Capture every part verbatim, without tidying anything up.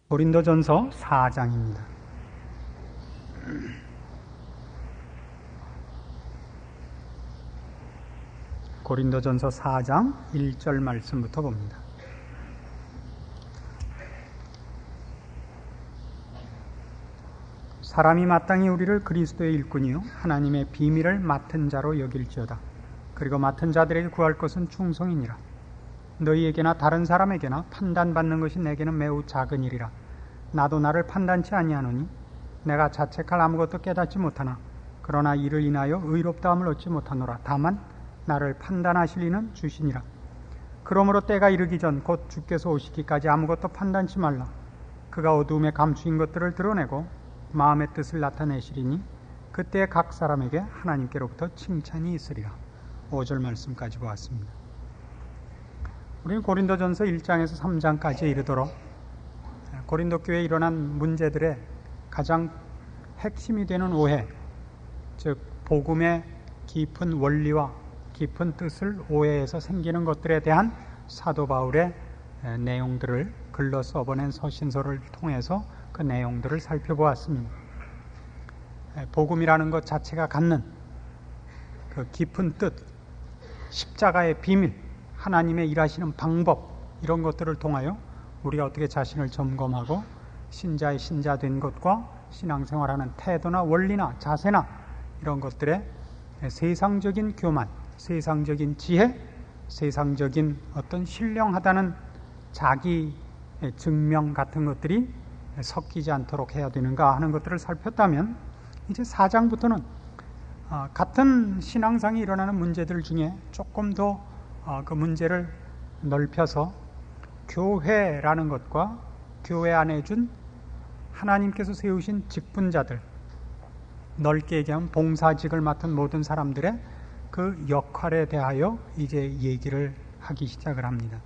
고린도전서 사 장입니다. 고린도전서 사 장 일 절 말씀부터 봅니다. 사람이 마땅히 우리를 그리스도의 일꾼이요 하나님의 비밀을 맡은 자로 여길지어다. 그리고 맡은 자들에게 구할 것은 충성이니라. 너희에게나 다른 사람에게나 판단받는 것이 내게는 매우 작은 일이라. 나도 나를 판단치 아니하노니 내가 자책할 아무것도 깨닫지 못하나 그러나 이를 인하여 의롭다함을 얻지 못하노라. 다만 나를 판단하실 이는 주시니라. 그러므로 때가 이르기 전 곧 주께서 오시기까지 아무것도 판단치 말라. 그가 어두움에 감추인 것들을 드러내고 마음의 뜻을 나타내시리니 그때 각 사람에게 하나님께로부터 칭찬이 있으리라. 오 절 말씀까지 보았습니다. 우리는 고린도전서 일 장에서 삼 장까지 이르도록 고린도 교회에 일어난 문제들의 가장 핵심이 되는 오해, 즉 복음의 깊은 원리와 깊은 뜻을 오해해서 생기는 것들에 대한 사도 바울의 내용들을 글로 써보낸 서신서를 통해서 그 내용들을 살펴보았습니다. 복음이라는 것 자체가 갖는 그 깊은 뜻, 십자가의 비밀, 하나님의 일하시는 방법, 이런 것들을 통하여 우리가 어떻게 자신을 점검하고 신자의 신자 된 것과 신앙생활하는 태도나 원리나 자세나 이런 것들의 세상적인 교만, 세상적인 지혜, 세상적인 어떤 신령하다는 자기 증명 같은 것들이 섞이지 않도록 해야 되는가 하는 것들을 살폈다면, 이제 사 장부터는 같은 신앙상에 일어나는 문제들 중에 조금 더 그 문제를 넓혀서 교회라는 것과 교회 안에 준 하나님께서 세우신 직분자들, 넓게 얘기하면 봉사직을 맡은 모든 사람들의 그 역할에 대하여 이제 얘기를 하기 시작을 합니다.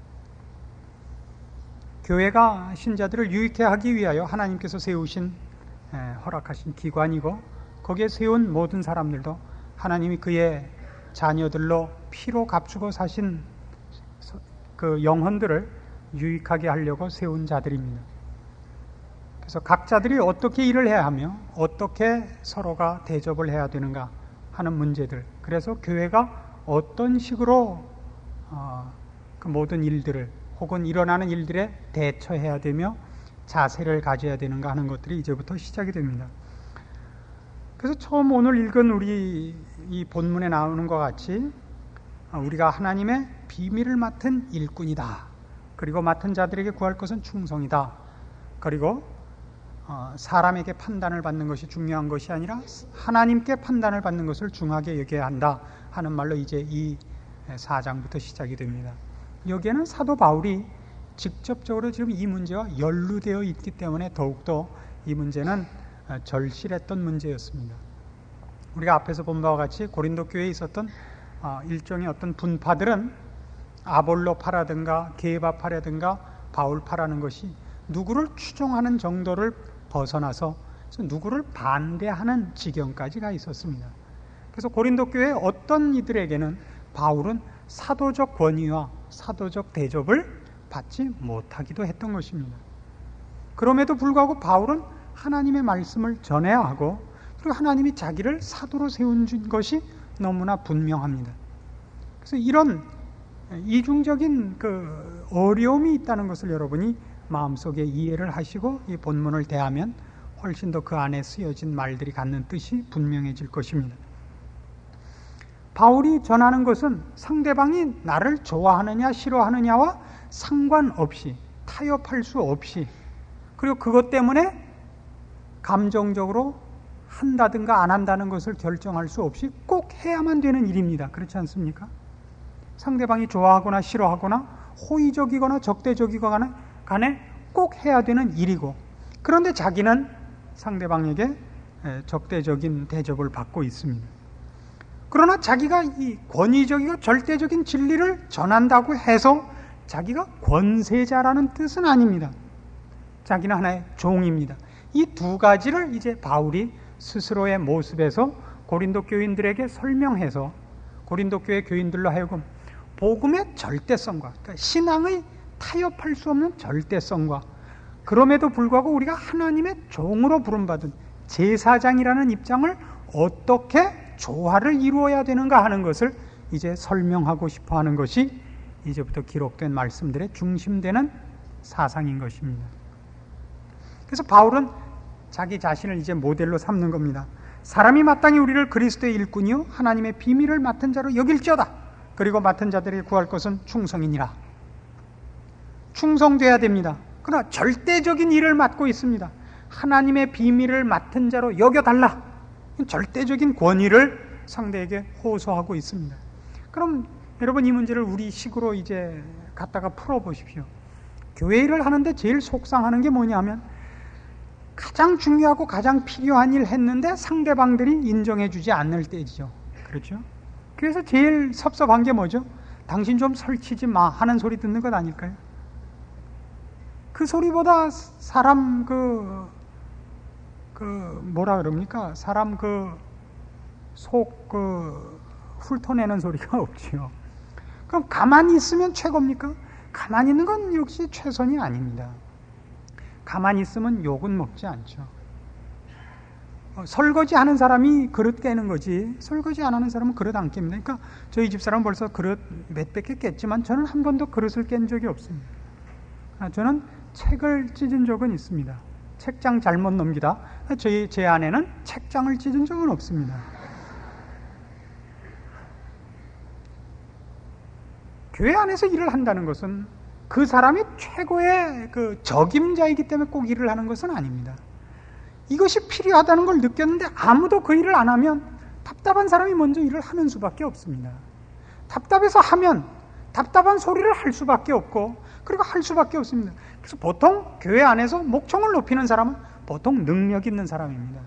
교회가 신자들을 유익해 하기 위하여 하나님께서 세우신 허락하신 기관이고, 거기에 세운 모든 사람들도 하나님이 그의 자녀들로 피로 값주고 사신 그 영혼들을 유익하게 하려고 세운 자들입니다. 그래서 각자들이 어떻게 일을 해야 하며 어떻게 서로가 대접을 해야 되는가 하는 문제들, 그래서 교회가 어떤 식으로 어, 그 모든 일들을 혹은 일어나는 일들에 대처해야 되며 자세를 가져야 되는가 하는 것들이 이제부터 시작이 됩니다. 그래서 처음 오늘 읽은 우리 이 본문에 나오는 것 같이 우리가 하나님의 비밀을 맡은 일꾼이다. 그리고 맡은 자들에게 구할 것은 충성이다. 그리고 사람에게 판단을 받는 것이 중요한 것이 아니라 하나님께 판단을 받는 것을 중하게 여겨야 한다 하는 말로 이제 이 사 장부터 시작이 됩니다. 여기에는 사도 바울이 직접적으로 지금 이 문제와 연루되어 있기 때문에 더욱더 이 문제는 절실했던 문제였습니다. 우리가 앞에서 본 바와 같이 고린도 교회에 있었던 일종의 어떤 분파들은 아볼로파라든가 게바파라든가 바울파라는 것이 누구를 추종하는 정도를 벗어나서 누구를 반대하는 지경까지 가 있었습니다. 그래서 고린도 교회 어떤 이들에게는 바울은 사도적 권위와 사도적 대접을 받지 못하기도 했던 것입니다. 그럼에도 불구하고 바울은 하나님의 말씀을 전해야 하고, 그리고 하나님이 자기를 사도로 세운 것이 너무나 분명합니다. 그래서 이런 이중적인 그 어려움이 있다는 것을 여러분이 마음속에 이해를 하시고 이 본문을 대하면 훨씬 더 그 안에 쓰여진 말들이 갖는 뜻이 분명해질 것입니다. 바울이 전하는 것은 상대방이 나를 좋아하느냐 싫어하느냐와 상관없이, 타협할 수 없이, 그리고 그것 때문에 감정적으로 한다든가 안 한다는 것을 결정할 수 없이 꼭 해야만 되는 일입니다. 그렇지 않습니까? 상대방이 좋아하거나 싫어하거나 호의적이거나 적대적이거나 간에 꼭 해야 되는 일이고, 그런데 자기는 상대방에게 적대적인 대접을 받고 있습니다. 그러나 자기가 이 권위적이고 절대적인 진리를 전한다고 해서 자기가 권세자라는 뜻은 아닙니다. 자기는 하나의 종입니다. 이 두 가지를 이제 바울이 스스로의 모습에서 고린도 교인들에게 설명해서 고린도 교회 교인들로 하여금 복음의 절대성과, 그러니까 신앙의 타협할 수 없는 절대성과 그럼에도 불구하고 우리가 하나님의 종으로 부름받은 제사장이라는 입장을 어떻게 조화를 이루어야 되는가 하는 것을 이제 설명하고 싶어 하는 것이 이제부터 기록된 말씀들의 중심되는 사상인 것입니다. 그래서 바울은 자기 자신을 이제 모델로 삼는 겁니다. 사람이 마땅히 우리를 그리스도의 일꾼이요 하나님의 비밀을 맡은 자로 여길지어다. 그리고 맡은 자들에게 구할 것은 충성이니라. 충성돼야 됩니다. 그러나 절대적인 일을 맡고 있습니다. 하나님의 비밀을 맡은 자로 여겨달라. 절대적인 권위를 상대에게 호소하고 있습니다. 그럼 여러분, 이 문제를 우리 식으로 이제 갖다가 풀어보십시오. 교회 일을 하는데 제일 속상하는 게 뭐냐면 가장 중요하고 가장 필요한 일 했는데 상대방들이 인정해주지 않을 때죠. 그렇죠? 그래서 제일 섭섭한 게 뭐죠? 당신 좀 설치지 마 하는 소리 듣는 것 아닐까요? 그 소리보다 사람 그, 그 뭐라 그럽니까? 사람 그 속 그 훑어내는 소리가 없지요. 그럼 가만히 있으면 최고입니까? 가만히 있는 건 역시 최선이 아닙니다. 가만히 있으면 욕은 먹지 않죠. 어, 설거지 하는 사람이 그릇 깨는 거지 설거지 안 하는 사람은 그릇 안 깹니다. 그러니까 저희 집사람은 벌써 그릇 몇백 개 깼지만 저는 한 번도 그릇을 깬 적이 없습니다. 아, 저는 책을 찢은 적은 있습니다. 책장 잘못 넘기다. 저희 제 아내는 책장을 찢은 적은 없습니다. 교회 안에서 일을 한다는 것은 그 사람이 최고의 그 적임자이기 때문에 꼭 일을 하는 것은 아닙니다. 이것이 필요하다는 걸 느꼈는데 아무도 그 일을 안 하면 답답한 사람이 먼저 일을 하는 수밖에 없습니다. 답답해서 하면 답답한 소리를 할 수밖에 없고 그리고 할 수밖에 없습니다. 그래서 보통 교회 안에서 목청을 높이는 사람은 보통 능력 있는 사람입니다.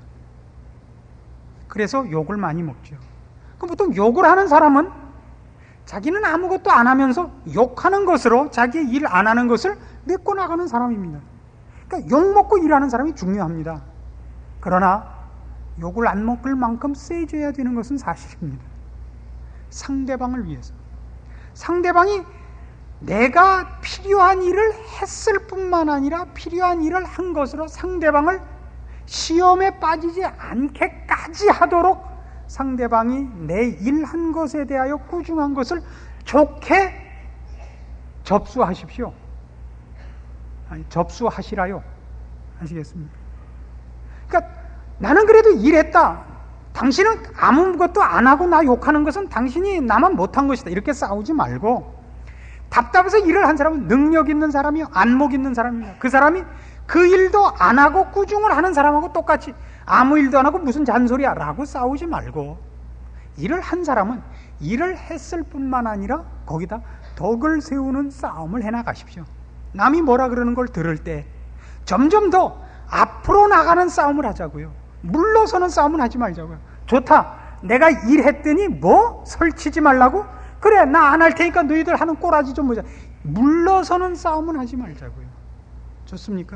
그래서 욕을 많이 먹죠. 그럼 보통 욕을 하는 사람은 자기는 아무것도 안 하면서 욕하는 것으로 자기의 일 안 하는 것을 메꿔 나가는 사람입니다. 그러니까 욕 먹고 일하는 사람이 중요합니다. 그러나 욕을 안 먹을 만큼 세져야 되는 것은 사실입니다. 상대방을 위해서. 상대방이 내가 필요한 일을 했을 뿐만 아니라 필요한 일을 한 것으로 상대방을 시험에 빠지지 않게까지 하도록 상대방이 내 일 한 것에 대하여 꾸중한 것을 좋게 접수하십시오. 아니, 접수하시라요. 아시겠습니까? 그러니까 나는 그래도 일했다. 당신은 아무것도 안 하고 나 욕하는 것은 당신이 나만 못한 것이다. 이렇게 싸우지 말고 답답해서 일을 한 사람은 능력 있는 사람이요 안목 있는 사람입니다. 그 사람이 그 일도 안 하고 꾸중을 하는 사람하고 똑같이 아무 일도 안 하고 무슨 잔소리야 라고 싸우지 말고 일을 한 사람은 일을 했을 뿐만 아니라 거기다 덕을 세우는 싸움을 해나가십시오. 남이 뭐라 그러는 걸 들을 때 점점 더 앞으로 나가는 싸움을 하자고요. 물러서는 싸움은 하지 말자고요. 좋다. 내가 일했더니 뭐? 설치지 말라고? 그래, 나 안 할 테니까 너희들 하는 꼬라지 좀 보자. 물러서는 싸움은 하지 말자고요. 좋습니까?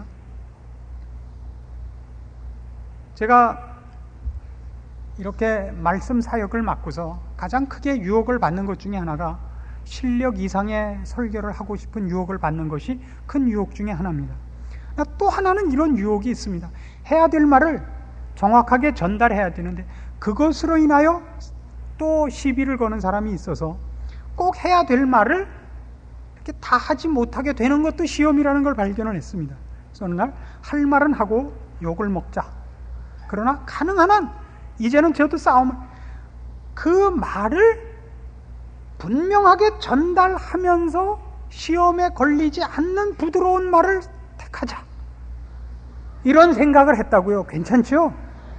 제가 이렇게 말씀 사역을 맡고서 가장 크게 유혹을 받는 것 중에 하나가 실력 이상의 설교를 하고 싶은 유혹을 받는 것이 큰 유혹 중에 하나입니다. 또 하나는 이런 유혹이 있습니다. 해야 될 말을 정확하게 전달해야 되는데 그것으로 인하여 또 시비를 거는 사람이 있어서 꼭 해야 될 말을 이렇게 다 하지 못하게 되는 것도 시험이라는 걸 발견을 했습니다. 그래서 어느 날 할 말은 하고 욕을 먹자. 그러나 가능한 한 이제는 저도 싸움을 그 말을 분명하게 전달하면서 시험에 걸리지 않는 부드러운 말을 택하자. 이런 생각을 했다고요. 괜찮죠?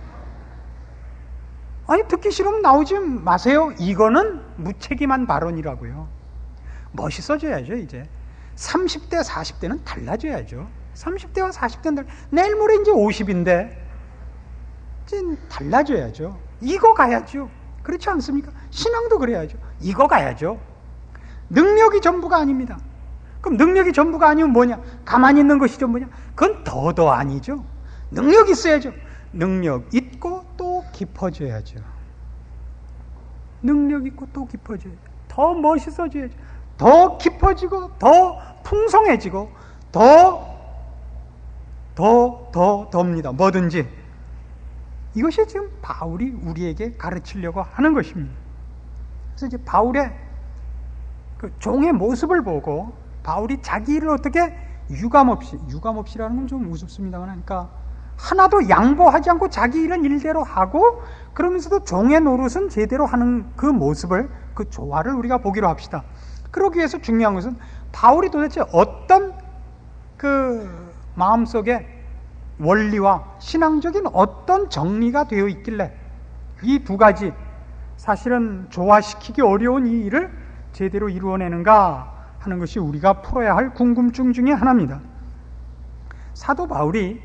아니 듣기 싫으면 나오지 마세요. 이거는 무책임한 발언이라고요. 멋있어져야죠. 이제 삼십 대 사십 대는 달라져야죠. 삼십 대와 사십 대는 달라. 내일 모레 이제 오십인데 이제 달라져야죠. 이거 가야죠. 그렇지 않습니까? 신앙도 그래야죠. 이거 가야죠. 능력이 전부가 아닙니다. 그럼 능력이 전부가 아니면 뭐냐? 가만히 있는 것이 전부냐? 그건 더더 아니죠. 능력 있어야죠. 능력 있고 또 깊어져야죠. 능력 있고 또 깊어져야죠. 더 멋있어져야죠. 더 깊어지고 더 풍성해지고 더 더, 더, 더입니다. 뭐든지. 이것이 지금 바울이 우리에게 가르치려고 하는 것입니다. 그래서 이제 바울의 그 종의 모습을 보고 바울이 자기 일을 어떻게 유감없이, 유감없이라는 건 좀 우습습니다만, 그러니까 하나도 양보하지 않고 자기 일은 일대로 하고 그러면서도 종의 노릇은 제대로 하는 그 모습을, 그 조화를 우리가 보기로 합시다. 그러기 위해서 중요한 것은 바울이 도대체 어떤 그 마음속에 원리와 신앙적인 어떤 정리가 되어 있길래 이 두 가지 사실은 조화시키기 어려운 이 일을 제대로 이루어내는가 하는 것이 우리가 풀어야 할 궁금증 중에 하나입니다. 사도 바울이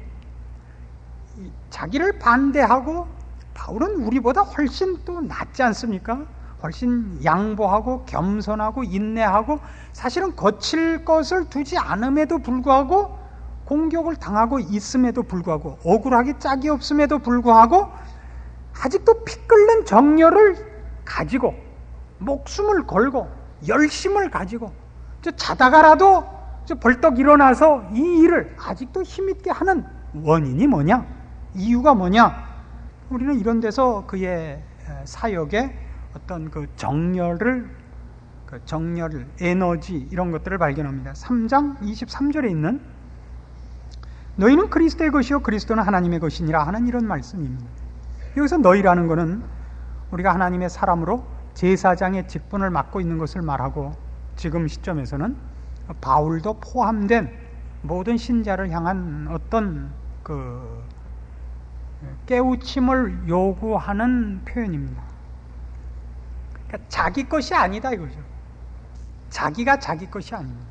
자기를 반대하고, 바울은 우리보다 훨씬 또 낫지 않습니까? 훨씬 양보하고 겸손하고 인내하고 사실은 거칠 것을 두지 않음에도 불구하고 공격을 당하고 있음에도 불구하고 억울하기 짝이 없음에도 불구하고 아직도 피 끓는 정열을 가지고 목숨을 걸고 열심을 가지고 자다가라도 벌떡 일어나서 이 일을 아직도 힘있게 하는 원인이 뭐냐? 이유가 뭐냐? 우리는 이런 데서 그의 사역의 어떤 그 정열을, 그 정열, 에너지 이런 것들을 발견합니다. 삼 장 이십삼 절에 있는 너희는 그리스도의 것이요 그리스도는 하나님의 것이니라 하는 이런 말씀입니다. 여기서 너희라는 것은 우리가 하나님의 사람으로 제사장의 직분을 맡고 있는 것을 말하고, 지금 시점에서는 바울도 포함된 모든 신자를 향한 어떤 그 깨우침을 요구하는 표현입니다. 그러니까 자기 것이 아니다 이거죠. 자기가 자기 것이 아닙니다.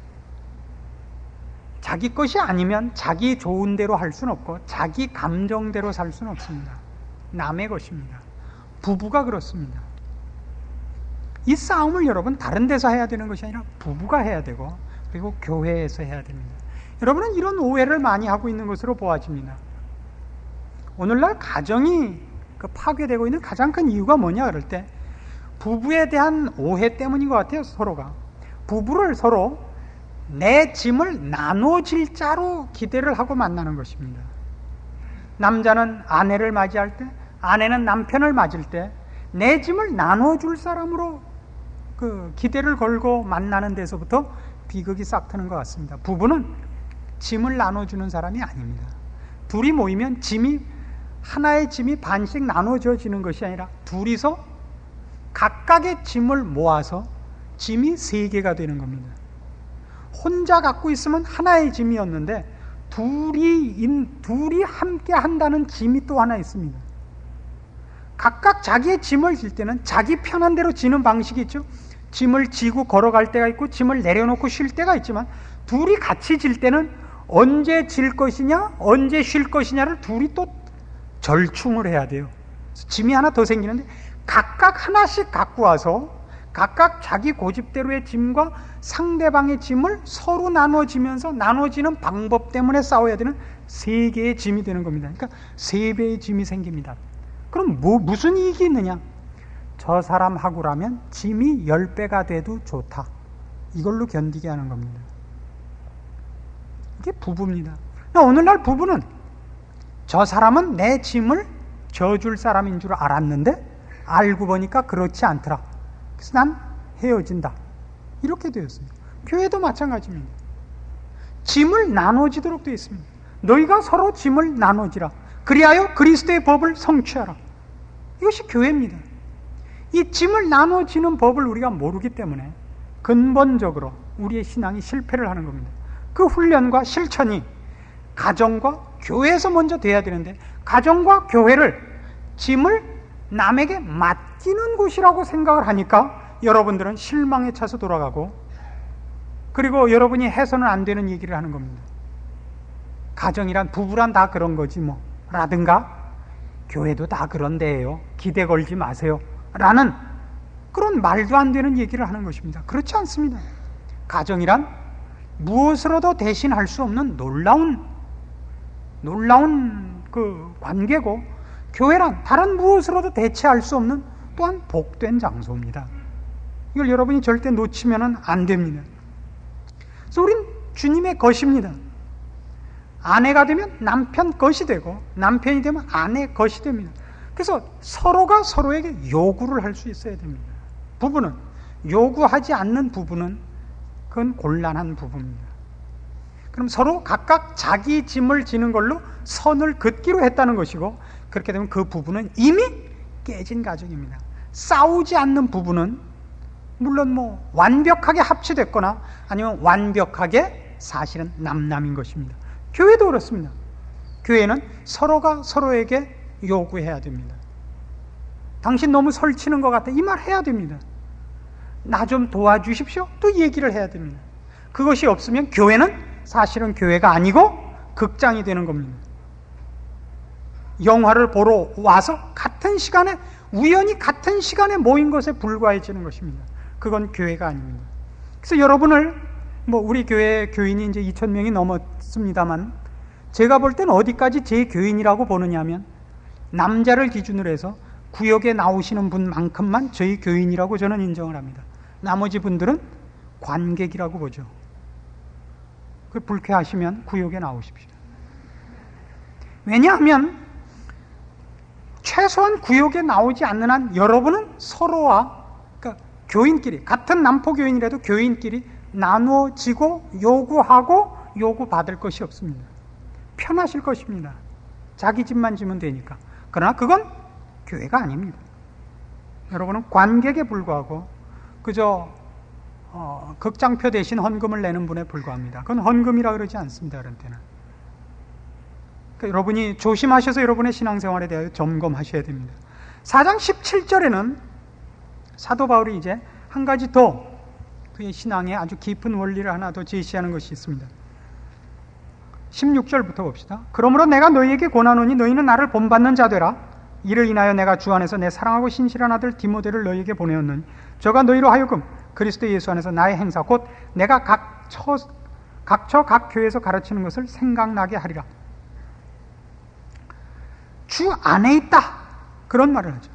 자기 것이 아니면 자기 좋은 대로 할 수는 없고 자기 감정대로 살 수는 없습니다. 남의 것입니다. 부부가 그렇습니다. 이 싸움을 여러분 다른 데서 해야 되는 것이 아니라 부부가 해야 되고, 그리고 교회에서 해야 됩니다. 여러분은 이런 오해를 많이 하고 있는 것으로 보아집니다. 오늘날 가정이 그 파괴되고 있는 가장 큰 이유가 뭐냐 그럴 때 부부에 대한 오해 때문인 것 같아요. 서로가 부부를 서로 내 짐을 나눠질 자로 기대를 하고 만나는 것입니다. 남자는 아내를 맞이할 때, 아내는 남편을 맞을 때 내 짐을 나눠줄 사람으로 그 기대를 걸고 만나는 데서부터 비극이 싹 트는 것 같습니다. 부부는 짐을 나눠주는 사람이 아닙니다. 둘이 모이면 짐이, 하나의 짐이 반씩 나눠져지는 것이 아니라 둘이서 각각의 짐을 모아서 짐이 세 개가 되는 겁니다. 혼자 갖고 있으면 하나의 짐이었는데 둘이, 인, 둘이 함께 한다는 짐이 또 하나 있습니다. 각각 자기의 짐을 질 때는 자기 편한 대로 지는 방식이 있죠. 짐을 지고 걸어갈 때가 있고 짐을 내려놓고 쉴 때가 있지만, 둘이 같이 질 때는 언제 질 것이냐 언제 쉴 것이냐를 둘이 또 절충을 해야 돼요. 짐이 하나 더 생기는데 각각 하나씩 갖고 와서 각각 자기 고집대로의 짐과 상대방의 짐을 서로 나눠지면서 나눠지는 방법 때문에 싸워야 되는 세 개의 짐이 되는 겁니다. 그러니까 세 배의 짐이 생깁니다. 그럼 뭐, 무슨 이익이 있느냐? 저 사람하고라면 짐이 열 배가 돼도 좋다. 이걸로 견디게 하는 겁니다. 이게 부부입니다. 오늘날 부부는 저 사람은 내 짐을 져줄 사람인 줄 알았는데 알고 보니까 그렇지 않더라. 그래서 난 헤어진다. 이렇게 되었습니다. 교회도 마찬가지입니다. 짐을 나눠지도록 되어 있습니다. 너희가 서로 짐을 나눠지라. 그리하여 그리스도의 법을 성취하라. 이것이 교회입니다. 이 짐을 나눠지는 법을 우리가 모르기 때문에 근본적으로 우리의 신앙이 실패를 하는 겁니다. 그 훈련과 실천이 가정과 교회에서 먼저 돼야 되는데, 가정과 교회를 짐을 남에게 맡기는 곳이라고 생각을 하니까 여러분들은 실망에 차서 돌아가고, 그리고 여러분이 해서는 안 되는 얘기를 하는 겁니다. 가정이란, 부부란 다 그런 거지 뭐 라든가, 교회도 다 그런 데예요, 기대 걸지 마세요 라는 그런 말도 안 되는 얘기를 하는 것입니다. 그렇지 않습니다. 가정이란 무엇으로도 대신할 수 없는 놀라운 놀라운 그 관계고, 교회란 다른 무엇으로도 대체할 수 없는 또한 복된 장소입니다. 이걸 여러분이 절대 놓치면 안 됩니다. 그래서 우린 주님의 것입니다. 아내가 되면 남편 것이 되고 남편이 되면 아내 것이 됩니다. 그래서 서로가 서로에게 요구를 할 수 있어야 됩니다. 부부는 요구하지 않는 부부는 그건 곤란한 부부입니다. 그럼 서로 각각 자기 짐을 지는 걸로 선을 긋기로 했다는 것이고, 그렇게 되면 그 부부는 이미 깨진 가정입니다. 싸우지 않는 부부는 물론 뭐 완벽하게 합치됐거나 아니면 완벽하게 사실은 남남인 것입니다. 교회도 그렇습니다. 교회는 서로가 서로에게 요구해야 됩니다. 당신 너무 설치는 것 같아. 이 말 해야 됩니다. 나 좀 도와주십시오. 또 얘기를 해야 됩니다. 그것이 없으면 교회는 사실은 교회가 아니고 극장이 되는 겁니다. 영화를 보러 와서 같은 시간에, 우연히 같은 시간에 모인 것에 불과해지는 것입니다. 그건 교회가 아닙니다. 그래서 여러분을, 뭐 우리 교회 교인이 이제 이천 명이 넘었습니다만, 제가 볼 때는 어디까지 제 교인이라고 보느냐 하면, 남자를 기준으로 해서 구역에 나오시는 분만큼만 저희 교인이라고 저는 인정을 합니다. 나머지 분들은 관객이라고 보죠. 그 불쾌하시면 구역에 나오십시오. 왜냐하면 최소한 구역에 나오지 않는 한 여러분은 서로와, 그러니까 교인끼리, 같은 남포교인이라도 교인끼리 나누어지고 요구하고 요구받을 것이 없습니다. 편하실 것입니다. 자기 집만 지면 되니까. 그러나 그건 교회가 아닙니다. 여러분은 관객에 불과하고 그저 어, 극장표 대신 헌금을 내는 분에 불과합니다. 그건 헌금이라 그러지 않습니다. 그런 때는. 그러니까 여러분이 조심하셔서 여러분의 신앙생활에 대하여 점검하셔야 됩니다. 사 장 십칠 절에는 사도 바울이 이제 한 가지 더 그의 신앙에 아주 깊은 원리를 하나 더 제시하는 것이 있습니다. 십육 절부터 봅시다. 그러므로 내가 너희에게 권하노니 너희는 나를 본받는 자 되라. 이를 인하여 내가 주 안에서 내 사랑하고 신실한 아들 디모데를 너희에게 보내었느니 저가 너희로 하여금 그리스도 예수 안에서 나의 행사 곧 내가 각처 각처 각 교회에서 가르치는 것을 생각나게 하리라. 주 안에 있다, 그런 말을 하죠.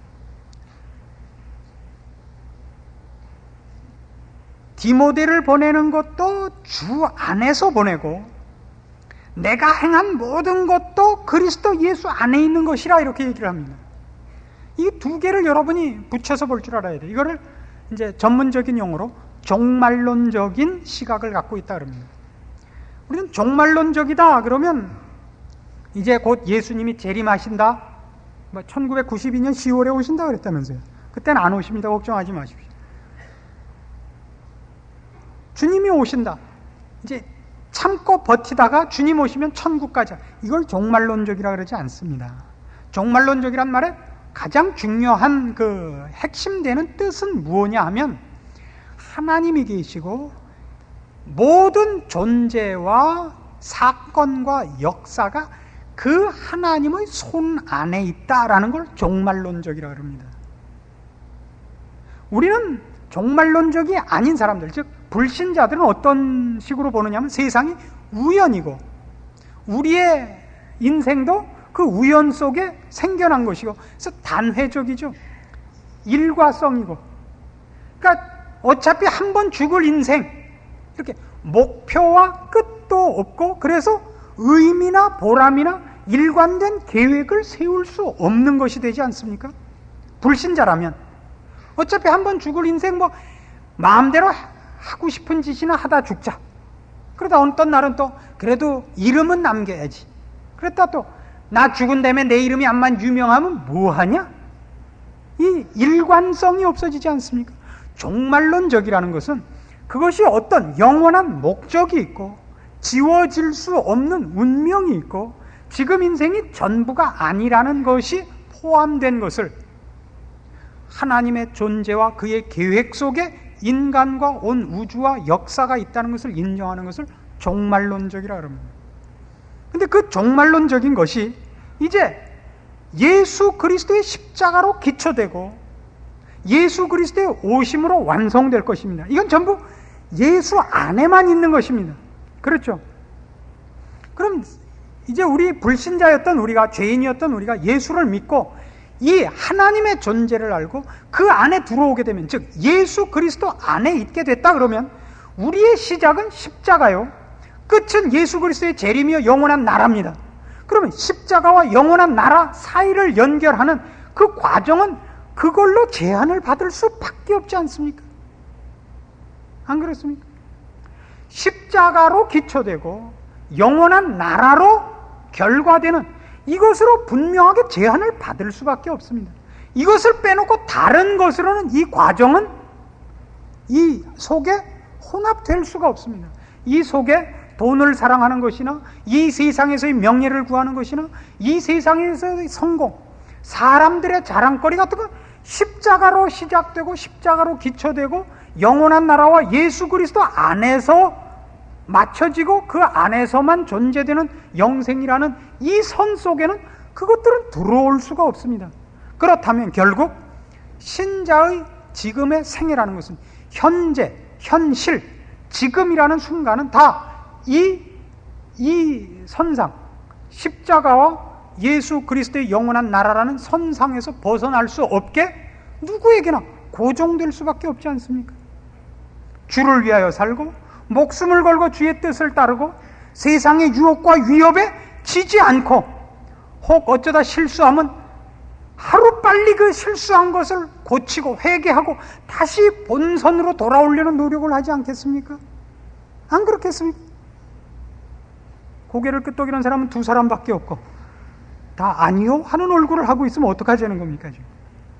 디모데를 보내는 것도 주 안에서 보내고 내가 행한 모든 것도 그리스도 예수 안에 있는 것이라, 이렇게 얘기를 합니다. 이 두 개를 여러분이 붙여서 볼 줄 알아야 돼요. 이거를 이제 전문적인 용어로 종말론적인 시각을 갖고 있다 그럽니다. 우리는 종말론적이다 그러면 이제 곧 예수님이 재림하신다, 뭐 천구백구십이 년 시월에 오신다 그랬다면서요. 그때는 안 오십니다. 걱정하지 마십시오. 주님이 오신다, 이제 참고 버티다가 주님 오시면 천국 가자, 이걸 종말론적이라 그러지 않습니다. 종말론적이란 말에 가장 중요한 그 핵심되는 뜻은 무엇이냐 하면, 하나님이 계시고 모든 존재와 사건과 역사가 그 하나님의 손 안에 있다라는 걸 종말론적이라고 합니다. 우리는 종말론적이 아닌 사람들, 즉 불신자들은 어떤 식으로 보느냐 하면 세상이 우연이고 우리의 인생도 그 우연 속에 생겨난 것이고, 그래서 단회적이죠. 일과성이고, 그러니까 어차피 한 번 죽을 인생, 이렇게 목표와 끝도 없고, 그래서 의미나 보람이나 일관된 계획을 세울 수 없는 것이 되지 않습니까? 불신자라면 어차피 한 번 죽을 인생, 뭐 마음대로 하고 싶은 짓이나 하다 죽자. 그러다 어떤 날은 또 그래도 이름은 남겨야지. 그랬다 또 나 죽은 다음에 내 이름이 암만 유명하면 뭐하냐? 이 일관성이 없어지지 않습니까? 종말론적이라는 것은 그것이 어떤 영원한 목적이 있고 지워질 수 없는 운명이 있고 지금 인생이 전부가 아니라는 것이 포함된 것을, 하나님의 존재와 그의 계획 속에 인간과 온 우주와 역사가 있다는 것을 인정하는 것을 종말론적이라고 합니다. 근데 그 종말론적인 것이 이제 예수 그리스도의 십자가로 기초되고 예수 그리스도의 오심으로 완성될 것입니다. 이건 전부 예수 안에만 있는 것입니다. 그렇죠? 그럼 이제 우리 불신자였던 우리가, 죄인이었던 우리가 예수를 믿고 이 하나님의 존재를 알고 그 안에 들어오게 되면, 즉 예수 그리스도 안에 있게 됐다 그러면 우리의 시작은 십자가요, 끝은 예수 그리스도의 재림이요 영원한 나라입니다. 그러면 십자가와 영원한 나라 사이를 연결하는 그 과정은 그걸로 제한을 받을 수밖에 없지 않습니까? 안 그렇습니까? 십자가로 기초되고 영원한 나라로 결과되는 이것으로 분명하게 제한을 받을 수밖에 없습니다. 이것을 빼놓고 다른 것으로는 이 과정은 이 속에 혼합될 수가 없습니다. 이 속에 돈을 사랑하는 것이나 이 세상에서의 명예를 구하는 것이나 이 세상에서의 성공, 사람들의 자랑거리 같은 건 십자가로 시작되고 십자가로 기초되고 영원한 나라와 예수 그리스도 안에서 맞춰지고 그 안에서만 존재되는 영생이라는 이 선 속에는 그것들은 들어올 수가 없습니다. 그렇다면 결국 신자의 지금의 생애라는 것은 현재, 현실, 지금이라는 순간은 다 이, 이 선상, 십자가와 예수 그리스도의 영원한 나라라는 선상에서 벗어날 수 없게 누구에게나 고정될 수밖에 없지 않습니까? 주를 위하여 살고 목숨을 걸고 주의 뜻을 따르고 세상의 유혹과 위협에 지지 않고 혹 어쩌다 실수하면 하루빨리 그 실수한 것을 고치고 회개하고 다시 본선으로 돌아오려는 노력을 하지 않겠습니까? 안 그렇겠습니까? 고개를 끄덕이는 사람은 두 사람밖에 없고 다 아니요 하는 얼굴을 하고 있으면 어떡하자는 겁니까 지금?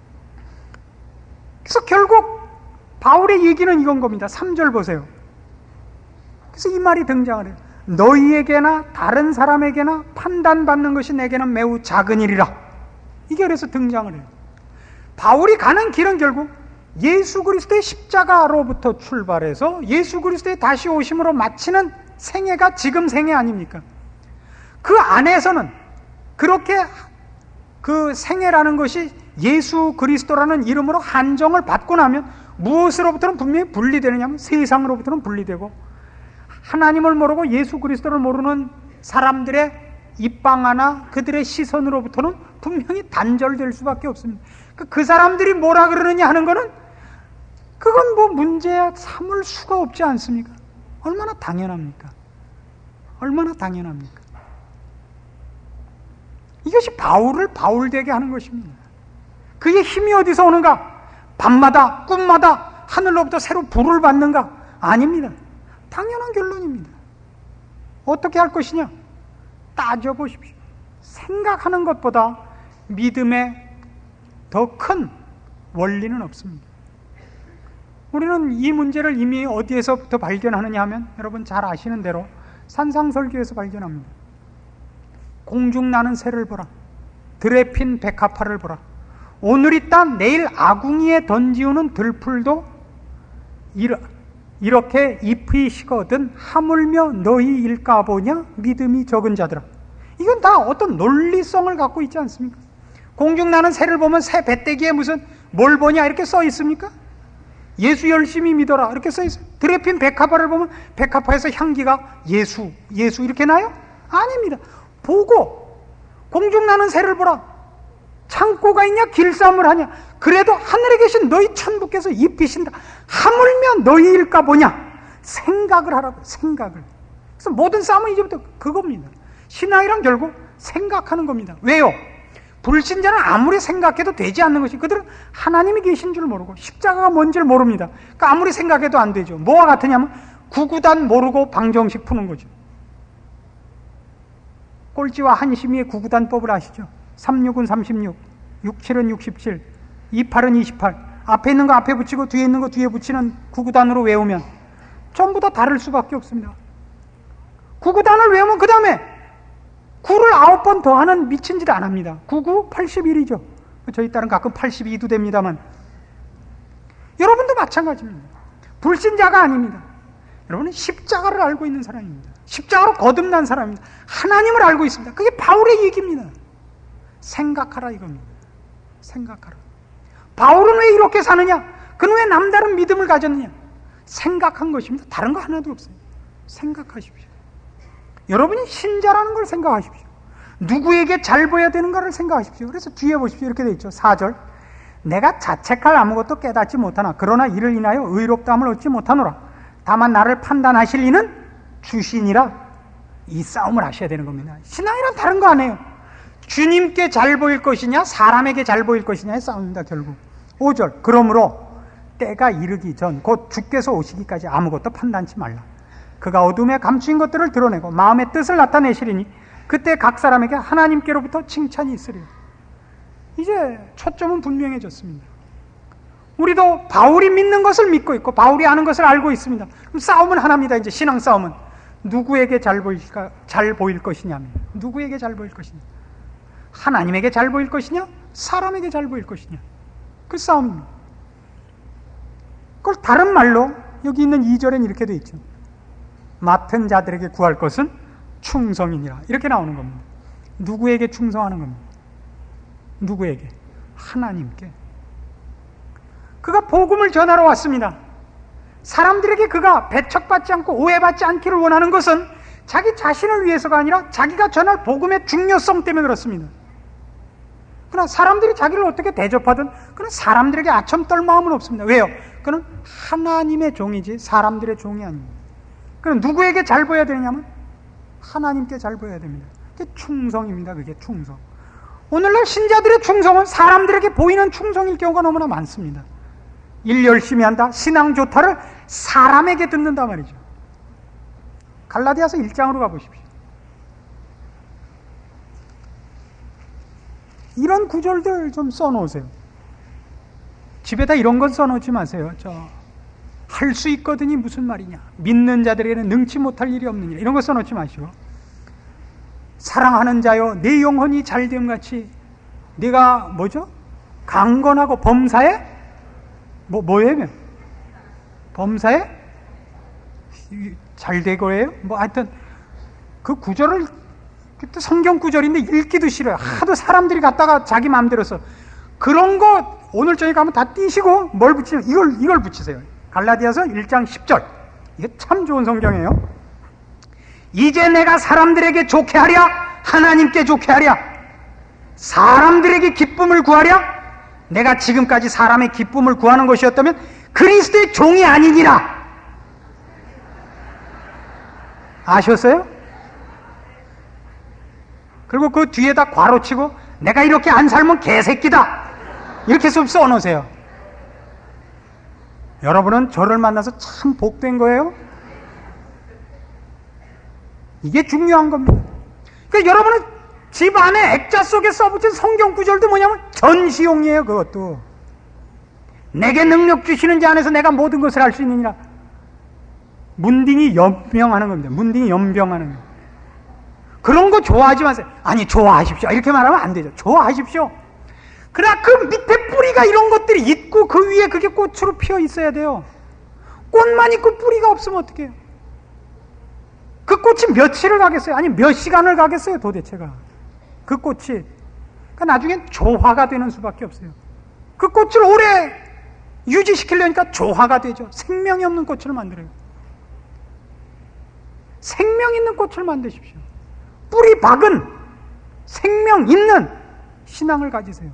그래서 결국 바울의 얘기는 이건 겁니다. 삼 절 보세요. 그래서 이 말이 등장을 해요. 너희에게나 다른 사람에게나 판단받는 것이 내게는 매우 작은 일이라. 이게 그래서 등장을 해요. 바울이 가는 길은 결국 예수 그리스도의 십자가로부터 출발해서 예수 그리스도의 다시 오심으로 마치는 생애가 지금 생애 아닙니까? 그 안에서는 그렇게 그 생애라는 것이 예수 그리스도라는 이름으로 한정을 받고 나면 무엇으로부터는 분명히 분리되느냐면 세상으로부터는 분리되고 하나님을 모르고 예수 그리스도를 모르는 사람들의 입방아나 그들의 시선으로부터는 분명히 단절될 수밖에 없습니다. 그 사람들이 뭐라 그러느냐 하는 것은 그건 뭐 문제야 삼을 수가 없지 않습니까? 얼마나 당연합니까? 얼마나 당연합니까? 이것이 바울을 바울되게 하는 것입니다. 그의 힘이 어디서 오는가? 밤마다 꿈마다 하늘로부터 새로 불을 받는가? 아닙니다. 당연한 결론입니다. 어떻게 할 것이냐? 따져보십시오. 생각하는 것보다 믿음에 더 큰 원리는 없습니다. 우리는 이 문제를 이미 어디에서부터 발견하느냐 하면 여러분 잘 아시는 대로 산상설교에서 발견합니다. 공중 나는 새를 보라. 들에 핀 백합화를 보라. 오늘 있다 내일 아궁이에 던지우는 들풀도 이렇게 잎이 식거든 하물며 너희 일까 보냐 믿음이 적은 자들아. 이건 다 어떤 논리성을 갖고 있지 않습니까? 공중 나는 새를 보면 새 배때기에 무슨 뭘 보냐 이렇게 써 있습니까? 예수 열심히 믿어라 이렇게 써 있어요. 들에 핀 백합화를 보면 백합화에서 향기가 예수 예수 이렇게 나요? 아닙니다. 보고 공중 나는 새를 보라. 창고가 있냐 길쌈을 하냐. 그래도 하늘에 계신 너희 천부께서 입히신다. 하물며 너희일까 보냐. 생각을 하라고. 생각을. 그래서 모든 싸움은 이제부터 그겁니다. 신앙이란 결국 생각하는 겁니다. 왜요? 불신자는 아무리 생각해도 되지 않는 것이 그들은 하나님이 계신 줄 모르고 십자가가 뭔지를 모릅니다. 그러니까 아무리 생각해도 안 되죠. 뭐와 같으냐면 구구단 모르고 방정식 푸는 거죠. 꼴찌와 한심이의 구구단법을 아시죠? 삼육은 삼십육, 육칠은 육십칠, 이십팔은 이십팔. 앞에 있는 거 앞에 붙이고 뒤에 있는 거 뒤에 붙이는 구구단으로 외우면 전부 다 다를 수밖에 없습니다. 구구단을 외우면 그 다음에 구를 아홉 번 더하는 미친 짓 안 합니다. 구구 팔십일이죠. 저희 딸은 가끔 팔십이도 됩니다만 여러분도 마찬가지입니다. 불신자가 아닙니다. 여러분은 십자가를 알고 있는 사람입니다. 십자가로 거듭난 사람입니다. 하나님을 알고 있습니다. 그게 바울의 얘기입니다. 생각하라 이겁니다. 생각하라. 바울은 왜 이렇게 사느냐? 그는 왜 남다른 믿음을 가졌느냐? 생각한 것입니다. 다른 거 하나도 없어요. 생각하십시오. 여러분이 신자라는 걸 생각하십시오. 누구에게 잘 보여야 되는가를 생각하십시오. 그래서 뒤에 보십시오. 이렇게 되어 있죠. 사 절. 내가 자책할 아무것도 깨닫지 못하나 그러나 이를 인하여 의롭다함을 얻지 못하노라. 다만 나를 판단하실 이는 주신이라 이 싸움을 하셔야 되는 겁니다. 신앙이란 다른 거 아니에요. 주님께 잘 보일 것이냐 사람에게 잘 보일 것이냐의 싸움입니다. 결국 오 절 그러므로 때가 이르기 전 곧 주께서 오시기까지 아무것도 판단치 말라. 그가 어둠에 감추인 것들을 드러내고 마음의 뜻을 나타내시리니 그때 각 사람에게 하나님께로부터 칭찬이 있으리라. 이제 초점은 분명해졌습니다. 우리도 바울이 믿는 것을 믿고 있고 바울이 아는 것을 알고 있습니다. 그럼 싸움은 하나입니다. 이제 신앙 싸움은 누구에게 잘 보일까, 잘 보일 것이냐면 누구에게 잘 보일 것이냐? 하나님에게 잘 보일 것이냐? 사람에게 잘 보일 것이냐? 그 싸움입니다. 그걸 다른 말로 여기 있는 이 절엔 이렇게 되어 있죠. 맡은 자들에게 구할 것은 충성이니라. 이렇게 나오는 겁니다. 누구에게 충성하는 겁니다. 누구에게? 하나님께. 그가 복음을 전하러 왔습니다. 사람들에게 그가 배척받지 않고 오해받지 않기를 원하는 것은 자기 자신을 위해서가 아니라 자기가 전할 복음의 중요성 때문에 그렇습니다. 그러나 사람들이 자기를 어떻게 대접하든 그는 사람들에게 아첨 떨 마음은 없습니다. 왜요? 그는 하나님의 종이지 사람들의 종이 아닙니다. 그럼 누구에게 잘 보여야 되냐면 하나님께 잘 보여야 됩니다. 그게 충성입니다. 그게 충성. 오늘날 신자들의 충성은 사람들에게 보이는 충성일 경우가 너무나 많습니다. 일 열심히 한다, 신앙 좋다를 사람에게 듣는다 말이죠. 갈라디아서 일 장으로 가보십시오. 이런 구절들 좀 써놓으세요. 집에다 이런 건 써놓지 마세요. 저 할 수 있거든이 무슨 말이냐, 믿는 자들에게는 능치 못할 일이 없느냐, 이런 거 써놓지 마시고 사랑하는 자여 내 영혼이 잘됨 같이 네가 뭐죠? 강건하고 범사에 뭐 뭐예요? 범사에 잘되고예요? 뭐 하여튼 그 구절을 성경 구절인데 읽기도 싫어요. 하도 사람들이 갖다가 자기 마음대로 써. 그런 거 오늘 저희 가면 다 띄시고 뭘 붙이면 이걸 이걸 붙이세요. 갈라디아서 일 장 십 절. 이게 참 좋은 성경이에요. 이제 내가 사람들에게 좋게 하랴 하나님께 좋게 하랴 사람들에게 기쁨을 구하랴 내가 지금까지 사람의 기쁨을 구하는 것이었다면 그리스도의 종이 아니니라. 아셨어요? 그리고 그 뒤에다 괄호치고 내가 이렇게 안 살면 개새끼다 이렇게 좀 써놓으세요. 여러분은 저를 만나서 참 복된 거예요. 이게 중요한 겁니다. 그러니까 여러분은 집 안에 액자 속에 써붙인 성경 구절도 뭐냐면 전시용이에요. 그것도 내게 능력 주시는 자 안에서 내가 모든 것을 할 수 있느니라. 문딩이 연병하는 겁니다. 문딩이 연병하는 거예요. 그런 거 좋아하지 마세요. 아니 좋아하십시오 이렇게 말하면 안 되죠. 좋아하십시오. 그러나 그 밑에 뿌리가 이런 것들이 있고 그 위에 그게 꽃으로 피어 있어야 돼요. 꽃만 있고 뿌리가 없으면 어떡해요? 그 꽃이 며칠을 가겠어요? 아니 몇 시간을 가겠어요 도대체가? 그 꽃이 그러니까 나중엔 조화가 되는 수밖에 없어요. 그 꽃을 오래 유지시키려니까 조화가 되죠. 생명이 없는 꽃을 만들어요. 생명 있는 꽃을 만드십시오. 뿌리 박은 생명 있는 신앙을 가지세요.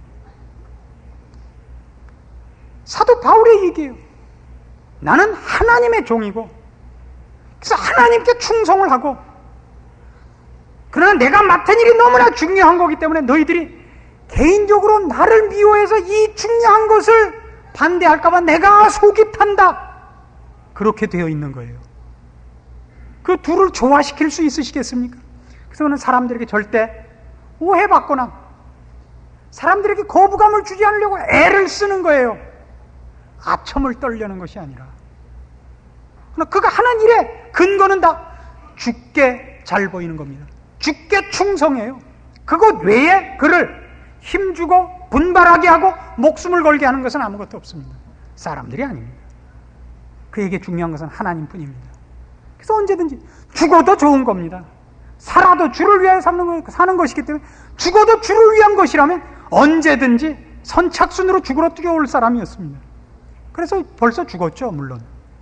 사도 바울의 얘기예요. 나는 하나님의 종이고 그래서 하나님께 충성을 하고 그러나 내가 맡은 일이 너무나 중요한 거기 때문에 너희들이 개인적으로 나를 미워해서 이 중요한 것을 반대할까 봐 내가 속이 탄다. 그렇게 되어 있는 거예요. 그 둘을 조화시킬 수 있으시겠습니까? 그래서 그는 사람들에게 절대 오해받거나 사람들에게 거부감을 주지 않으려고 애를 쓰는 거예요. 아첨을 떨려는 것이 아니라. 그러나 그가 하는 일의 근거는 다 주께 잘 보이는 겁니다. 주께 충성해요. 그것 외에 그를 힘주고 분발하게 하고 목숨을 걸게 하는 것은 아무것도 없습니다. 사람들이 아닙니다. 그에게 중요한 것은 하나님뿐입니다. 그래서 언제든지 죽어도 좋은 겁니다. 살아도 주를 위하여 사는, 사는 것이기 때문에 죽어도 주를 위한 것이라면 언제든지 선착순으로 죽으러 뛰어올 사람이었습니다. 그래서 벌써 죽었죠. 물론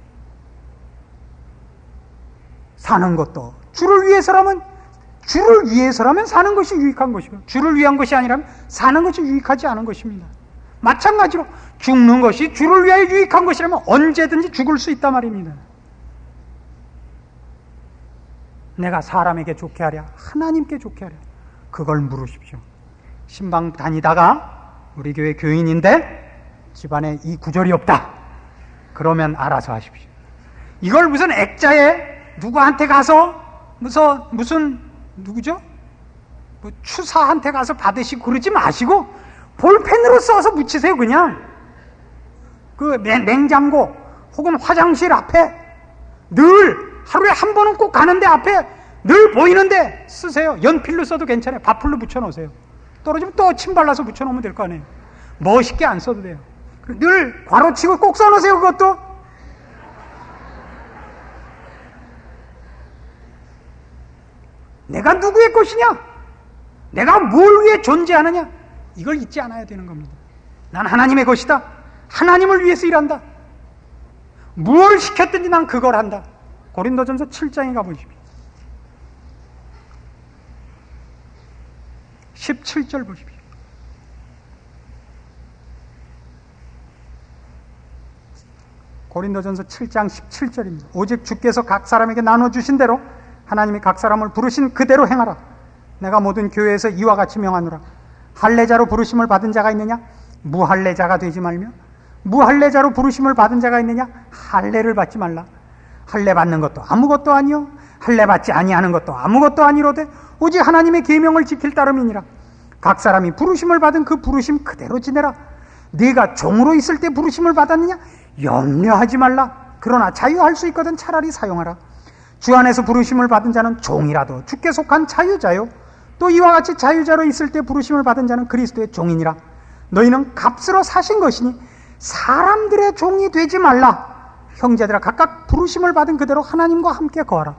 사는 것도 주를 위해서라면 주를 위해서라면 사는 것이 유익한 것이고 주를 위한 것이 아니라면 사는 것이 유익하지 않은 것입니다. 마찬가지로 죽는 것이 주를 위하여 유익한 것이라면 언제든지 죽을 수 있단 말입니다. 내가 사람에게 좋게 하랴, 하나님께 좋게 하랴? 그걸 물으십시오. 신방 다니다가 우리 교회 교인인데 집안에 이 구절이 없다. 그러면 알아서 하십시오. 이걸 무슨 액자에 누구한테 가서 무슨 무슨 누구죠? 뭐 추사한테 가서 받으시고 그러지 마시고 볼펜으로 써서 묻히세요. 그냥 그 냉장고 혹은 화장실 앞에 늘 하루에 한 번은 꼭 가는데 앞에 늘 보이는데 쓰세요. 연필로 써도 괜찮아요. 밥풀로 붙여놓으세요. 떨어지면 또 침 발라서 붙여놓으면 될 거 아니에요. 멋있게 안 써도 돼요. 늘 괄호치고 꼭 써놓으세요. 그것도. 내가 누구의 것이냐? 내가 뭘 위해 존재하느냐? 이걸 잊지 않아야 되는 겁니다. 난 하나님의 것이다. 하나님을 위해서 일한다. 무엇을 시켰든지 난 그걸 한다. 고린도전서 칠 장에 가보십시오. 십칠 절 보십시오. 고린도전서 칠 장 십칠 절입니다. 오직 주께서 각 사람에게 나눠주신 대로 하나님이 각 사람을 부르신 그대로 행하라. 내가 모든 교회에서 이와 같이 명하노라. 할례자로 부르심을 받은 자가 있느냐? 무할례자가 되지 말며, 무할례자로 부르심을 받은 자가 있느냐? 할례를 받지 말라. 할례 받는 것도 아무것도 아니요, 할례 받지 아니하는 것도 아무것도 아니로되 오직 하나님의 계명을 지킬 따름이니라. 각 사람이 부르심을 받은 그 부르심 그대로 지내라. 네가 종으로 있을 때 부르심을 받았느냐? 염려하지 말라. 그러나 자유할 수 있거든 차라리 사용하라. 주 안에서 부르심을 받은 자는 종이라도 주께 속한 자유자요, 또 이와 같이 자유자로 있을 때 부르심을 받은 자는 그리스도의 종이니라. 너희는 값으로 사신 것이니 사람들의 종이 되지 말라. 형제들아, 각각 부르심을 받은 그대로 하나님과 함께 거하라.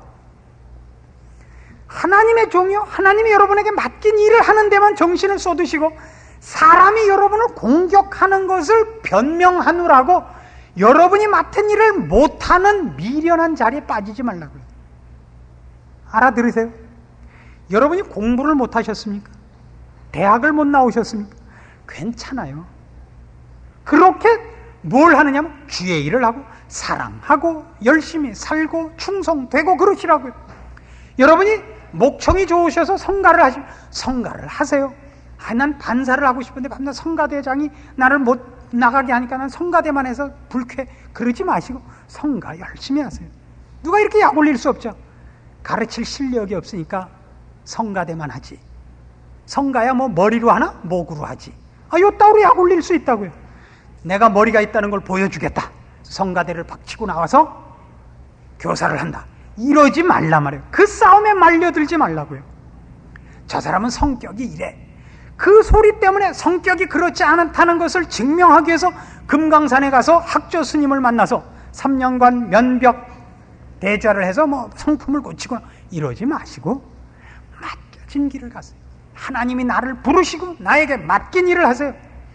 하나님의 종이요, 하나님이 여러분에게 맡긴 일을 하는 데만 정신을 쏟으시고 사람이 여러분을 공격하는 것을 변명하느라고 여러분이 맡은 일을 못하는 미련한 자리에 빠지지 말라고요. 알아들으세요? 여러분이 공부를 못하셨습니까? 대학을 못 나오셨습니까? 괜찮아요. 그렇게 뭘 하느냐면 주의 일을 하고 사랑하고 열심히 살고 충성되고 그러시라고요. 여러분이 목청이 좋으셔서 성가를 하시면 성가를 하세요. 아, 난 반사를 하고 싶은데 밤낮 성가대장이 나를 못 나가게 하니까 난 성가대만 해서 불쾌. 그러지 마시고 성가 열심히 하세요. 누가 이렇게 약 올릴 수 없죠. 가르칠 실력이 없으니까 성가대만 하지. 성가야 뭐 머리로 하나 목으로 하지. 아, 요 따위로 약 올릴 수 있다고요. 내가 머리가 있다는 걸 보여주겠다. 성가대를 박치고 나와서 교사를 한다. 이러지 말라 말이에요. 그 싸움에 말려들지 말라고요. 저 사람은 성격이 이래. 그 소리 때문에 성격이 그렇지 않다는 것을 증명하기 위해서 금강산에 가서 학조 스님을 만나서 삼 년간 면벽 대좌를 해서 뭐 성품을 고치고 이러지 마시고 맡겨진 길을 가세요. 하나님이 나를 부르시고 나에게 맡긴 일을 하세요.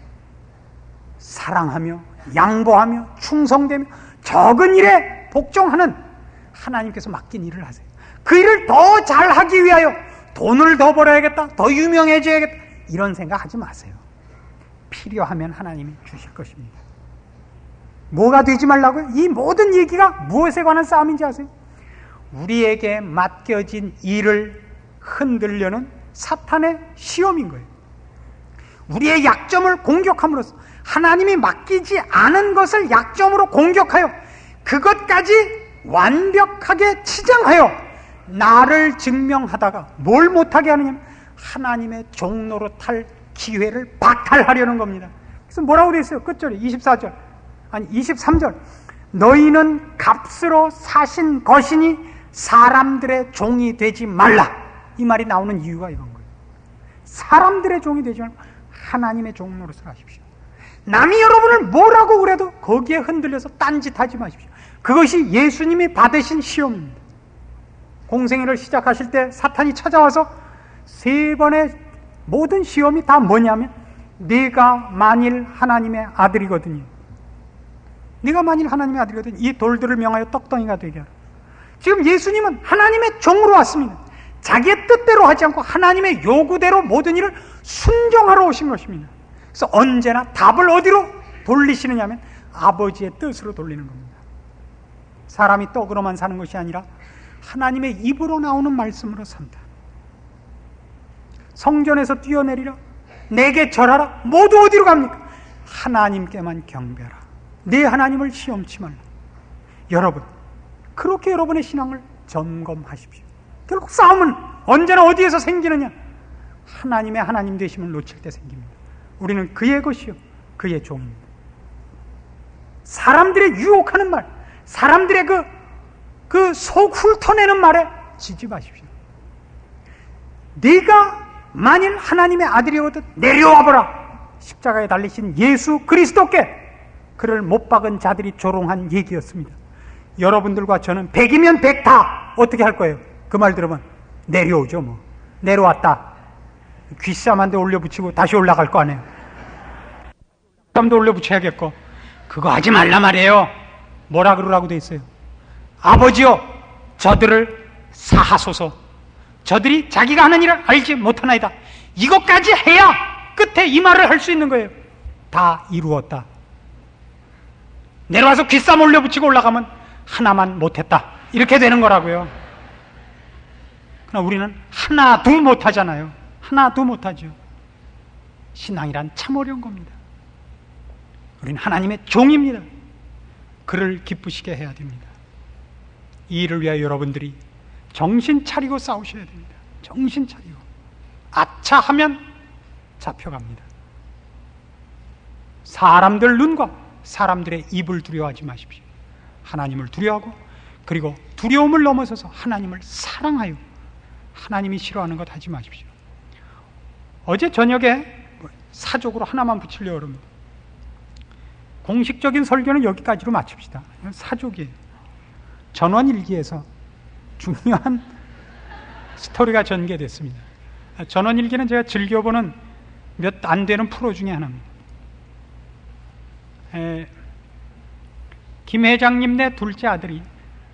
사랑하며 양보하며 충성되며 적은 일에 복종하는 하나님께서 맡긴 일을 하세요. 그 일을 더 잘하기 위하여 돈을 더 벌어야겠다, 더 유명해져야겠다, 이런 생각 하지 마세요. 필요하면 하나님이 주실 것입니다. 뭐가 되지 말라고요? 이 모든 얘기가 무엇에 관한 싸움인지 아세요? 우리에게 맡겨진 일을 흔들려는 사탄의 시험인 거예요. 우리의 약점을 공격함으로써 하나님이 맡기지 않은 것을 약점으로 공격하여 그것까지 완벽하게 치장하여 나를 증명하다가 뭘 못하게 하느냐? 하나님의 종로로 탈 기회를 박탈하려는 겁니다. 그래서 뭐라고 되어 있어요? 끝절에 이십사 절 아니 이십삼 절 너희는 값으로 사신 것이니 사람들의 종이 되지 말라. 이 말이 나오는 이유가 이건 거예요. 사람들의 종이 되지 말고 하나님의 종로로서 하십시오. 남이 여러분을 뭐라고 그래도 거기에 흔들려서 딴짓하지 마십시오. 그것이 예수님이 받으신 시험입니다. 공생애를 시작하실 때 사탄이 찾아와서 세 번의 모든 시험이 다 뭐냐면 네가 만일 하나님의 아들이거든요. 네가 만일 하나님의 아들이거든 이 돌들을 명하여 떡덩이가 되게 하라. 지금 예수님은 하나님의 종으로 왔습니다. 자기의 뜻대로 하지 않고 하나님의 요구대로 모든 일을 순종하러 오신 것입니다. 그래서 언제나 답을 어디로 돌리시느냐 하면 아버지의 뜻으로 돌리는 겁니다. 사람이 떡으로만 사는 것이 아니라 하나님의 입으로 나오는 말씀으로 산다. 성전에서 뛰어내리라, 내게 절하라. 모두 어디로 갑니까? 하나님께만 경배하라. 네 하나님을 시험치 말라. 여러분, 그렇게 여러분의 신앙을 점검하십시오. 결국 싸움은 언제나 어디에서 생기느냐? 하나님의 하나님 되심을 놓칠 때 생깁니다. 우리는 그의 것이요 그의 종입니다. 사람들의 유혹하는 말, 사람들의 그, 그 속 훑어내는 말에 지지 마십시오. 네가 만일 하나님의 아들이거든 내려와보라. 십자가에 달리신 예수 그리스도께 그를 못 박은 자들이 조롱한 얘기였습니다. 여러분들과 저는 백이면 백 다 어떻게 할 거예요? 그 말 들으면 내려오죠. 뭐 내려왔다, 귓쌈 한 대 올려붙이고 다시 올라갈 거 아니에요. 쌈도 올려붙여야겠고. 그거 하지 말라 말이에요. 뭐라 그러라고 돼 있어요? 아버지여, 저들을 사하소서. 저들이 자기가 하는 일을 알지 못하나이다. 이것까지 해야 끝에 이 말을 할 수 있는 거예요. 다 이루었다. 내려와서 귓쌈 올려붙이고 올라가면 하나만 못했다, 이렇게 되는 거라고요. 그러나 우리는 하나도 못하잖아요. 하나도 못하죠. 신앙이란 참 어려운 겁니다. 우리는 하나님의 종입니다. 그를 기쁘시게 해야 됩니다. 이 일을 위하여 여러분들이 정신 차리고 싸우셔야 됩니다. 정신 차리고. 아차 하면 잡혀갑니다. 사람들 눈과 사람들의 입을 두려워하지 마십시오. 하나님을 두려워하고, 그리고 두려움을 넘어서서 하나님을 사랑하여 하나님이 싫어하는 것 하지 마십시오. 어제 저녁에 사족으로 하나만 붙이려고 합니다. 공식적인 설교는 여기까지로 마칩시다. 사족이에요. 전원일기에서 중요한 스토리가 전개됐습니다. 전원일기는 제가 즐겨보는 몇 안 되는 프로 중에 하나입니다. 에, 김 회장님 네 둘째 아들이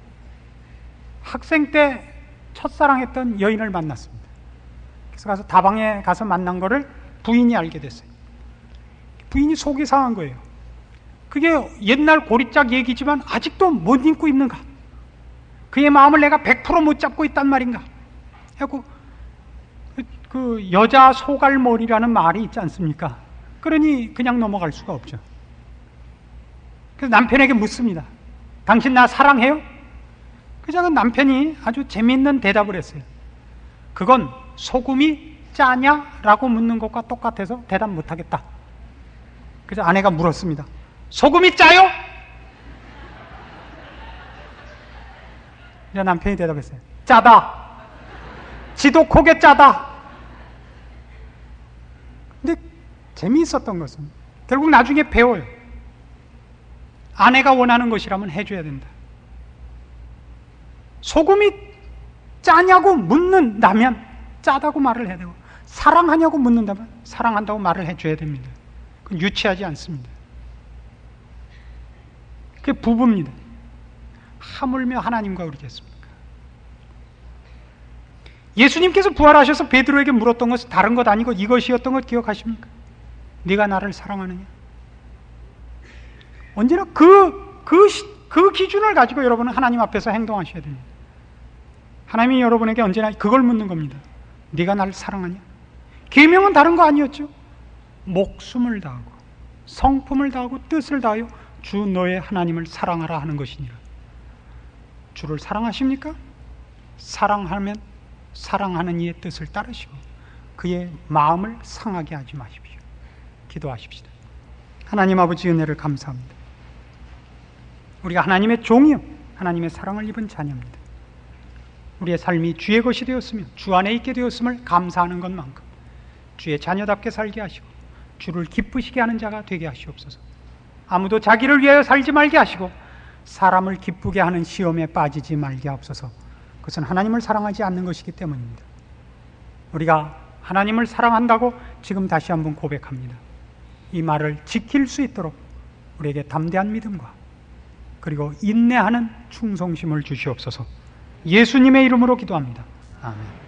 학생 때 첫사랑했던 여인을 만났습니다. 그래서 가서 다방에 가서 만난 거를 부인이 알게 됐어요. 부인이 속이 상한 거예요. 그게 옛날 고리짝 얘기지만 아직도 못 잊고 있는가? 그의 마음을 내가 백 퍼센트 못 잡고 있단 말인가? 하고 그 여자 소갈머리라는 말이 있지 않습니까? 그러니 그냥 넘어갈 수가 없죠. 그래서 남편에게 묻습니다. 당신 나 사랑해요? 그래서 남편이 아주 재미있는 대답을 했어요. 그건 소금이 짜냐라고 묻는 것과 똑같아서 대답 못하겠다. 그래서 아내가 물었습니다. 소금이 짜요? 그래서 남편이 대답했어요. 짜다. 지독하게 짜다. 근데 재미있었던 것은 결국 나중에 배워요. 아내가 원하는 것이라면 해줘야 된다. 소금이 짜냐고 묻는다면 짜다고 말을 해야 되고, 사랑하냐고 묻는다면 사랑한다고 말을 해줘야 됩니다. 그건 유치하지 않습니다. 그게 부부입니다. 하물며 하나님과 그러겠습니까? 예수님께서 부활하셔서 베드로에게 물었던 것은 다른 것 아니고 이것이었던 것 기억하십니까? 네가 나를 사랑하느냐? 언제나 그, 그, 그 기준을 가지고 여러분은 하나님 앞에서 행동하셔야 됩니다. 하나님이 여러분에게 언제나 그걸 묻는 겁니다. 네가 나를 사랑하냐? 계명은 다른 거 아니었죠? 목숨을 다하고 성품을 다하고 뜻을 다하여 주 너의 하나님을 사랑하라 하는 것이니라. 주를 사랑하십니까? 사랑하면 사랑하는 이의 뜻을 따르시고 그의 마음을 상하게 하지 마십시오. 기도하십시다. 하나님 아버지 은혜를 감사합니다. 우리가 하나님의 종이요 하나님의 사랑을 입은 자녀입니다. 우리의 삶이 주의 것이 되었으며 주 안에 있게 되었음을 감사하는 것만큼 주의 자녀답게 살게 하시고 주를 기쁘시게 하는 자가 되게 하시옵소서. 아무도 자기를 위하여 살지 말게 하시고 사람을 기쁘게 하는 시험에 빠지지 말게 하옵소서. 그것은 하나님을 사랑하지 않는 것이기 때문입니다. 우리가 하나님을 사랑한다고 지금 다시 한번 고백합니다. 이 말을 지킬 수 있도록 우리에게 담대한 믿음과 그리고 인내하는 충성심을 주시옵소서. 예수님의 이름으로 기도합니다. 아멘.